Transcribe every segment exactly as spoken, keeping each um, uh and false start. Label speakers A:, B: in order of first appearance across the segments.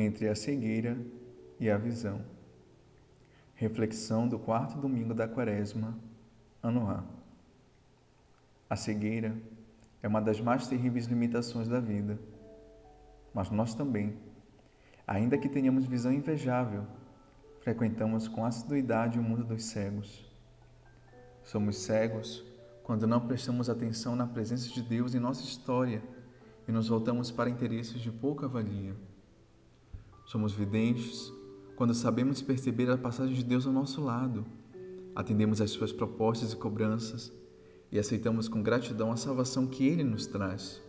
A: entre a cegueira e a visão. Reflexão do quarto domingo da Quaresma, ano A. A cegueira é uma das mais terríveis limitações da vida, mas nós também, ainda que tenhamos visão invejável, frequentamos com assiduidade o mundo dos cegos. Somos cegos quando não prestamos atenção na presença de Deus em nossa história e nos voltamos para interesses de pouca valia. Somos videntes quando sabemos perceber a passagem de Deus ao nosso lado, atendemos às suas propostas e cobranças e aceitamos com gratidão a salvação que Ele nos traz.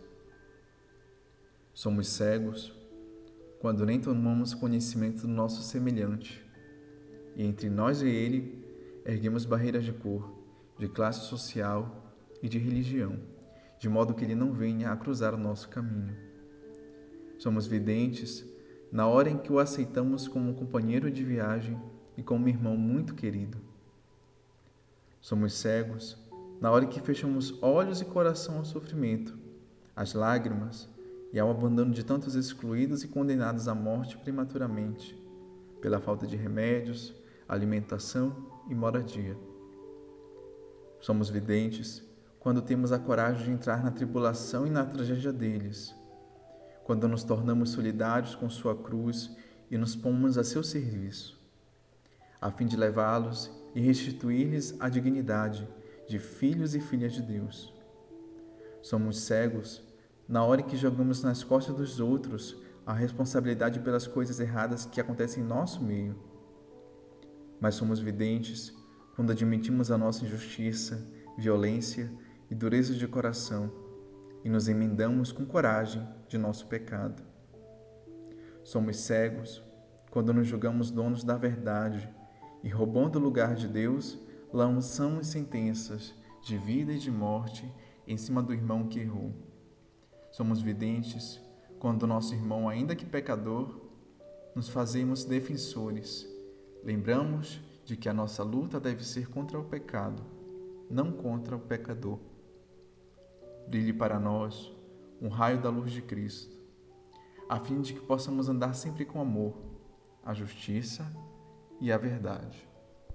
A: Somos cegos quando nem tomamos conhecimento do nosso semelhante e entre nós e Ele erguemos barreiras de cor, de classe social e de religião, de modo que Ele não venha a cruzar o nosso caminho. Somos videntes na hora em que o aceitamos como um companheiro de viagem e como um irmão muito querido. Somos cegos na hora em que fechamos olhos e coração ao sofrimento, às lágrimas e ao abandono de tantos excluídos e condenados à morte prematuramente, pela falta de remédios, alimentação e moradia. Somos videntes quando temos a coragem de entrar na tribulação e na tragédia deles, quando nos tornamos solidários com sua cruz e nos pomos a seu serviço, a fim de levá-los e restituir-lhes a dignidade de filhos e filhas de Deus. Somos cegos na hora em que jogamos nas costas dos outros a responsabilidade pelas coisas erradas que acontecem em nosso meio. Mas somos videntes quando admitimos a nossa injustiça, violência e dureza de coração e nos emendamos com coragem de nosso pecado. Somos cegos quando nos julgamos donos da verdade e, roubando o lugar de Deus, lançamos sentenças de vida e de morte em cima do irmão que errou. Somos videntes quando nosso irmão, ainda que pecador, nos fazemos defensores. Lembramos de que a nossa luta deve ser contra o pecado, não contra o pecador. Brilhe para nós um raio da luz de Cristo, a fim de que possamos andar sempre com amor, a justiça e a verdade.